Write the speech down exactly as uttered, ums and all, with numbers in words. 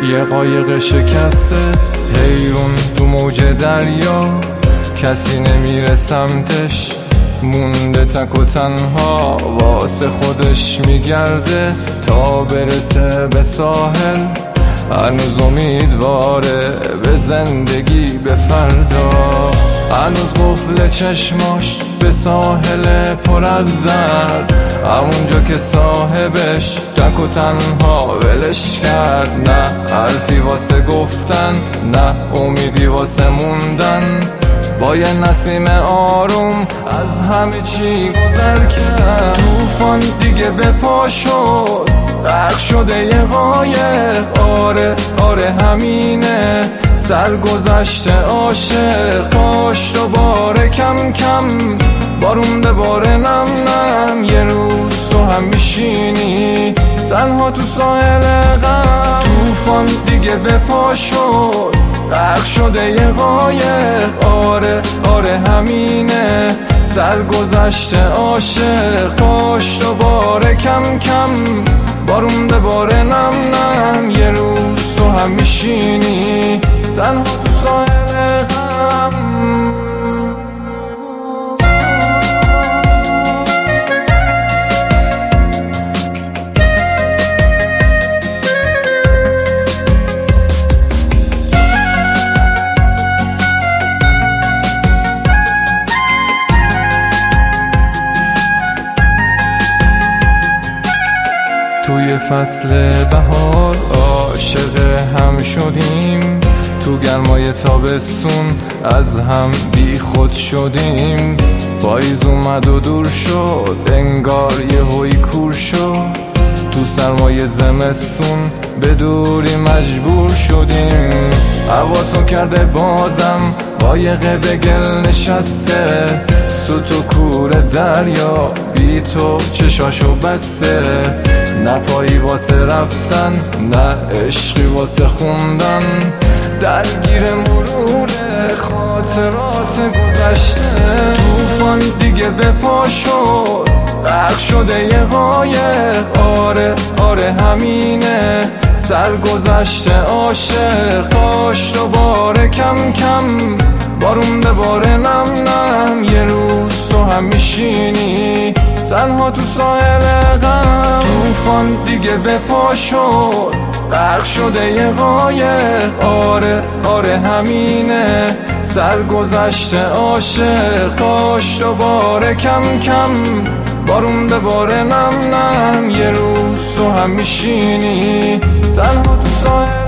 یه قایق شکسته حیرون تو موج دریا، کسی نمیره سمتش، مونده تک و تنها، واسه خودش میگرده تا برسه به ساحل. هنوز امیدواره به زندگی، به فردا، هنوز قفل چشماش به ساحل پر از درد، همونجا که صاحبش تک و تنها ولش کرد. نه حرفی واسه گفتن، نه امیدی واسه موندن، با یه نسیم آروم از همه چی گذر کرد. توفان دیگه به پا شد، غرق شده یه قایق، آره آره همینه، سرگذشته عاشق. کاش دوباره کم کم بارون بباره نم نم، یه روز تو هم میشینی تنها تو ساحل غم. توفان دیگه به پا شد، غرق شده یه قایق، آره آره همینه، سرگذشته عاشق. کاش دوباره کم کم بارون بباره نم نم، یه روز تو هم میشینی تنها تو ساحل غم. توی فصل بهار عاشق هم شدیم، تو گرمای تابستون از هم بی خود شدیم. پاییز اومد و دور شد، انگار یه هوی کور شد، تو سرمای زمستون به دوری مجبور شدیم. هوا تو کرده بازم قایق به گل نشسته، سوت و کور دریا بی تو چشاشو بسته. نه پایی واسه رفتن، نه عشقی واسه خوندن، درگیر مرور خاطرات گذشته. توفان دیگه به پا شد، غرق شده یه قایق، آره آره همینه، سرگذشته عاشق. کاش دوباره کم کم بارون بباره نم نم، یه روز تو هم میشینی تنها تو ساحل غم. توفان دیگه به پا شد، غرق شده یه قایق، آره آره همینه، سرگذشته عاشق. کاش دوباره کم کم بارون بباره نم نم، یه روز تو هم میشینی تنها تو ساحل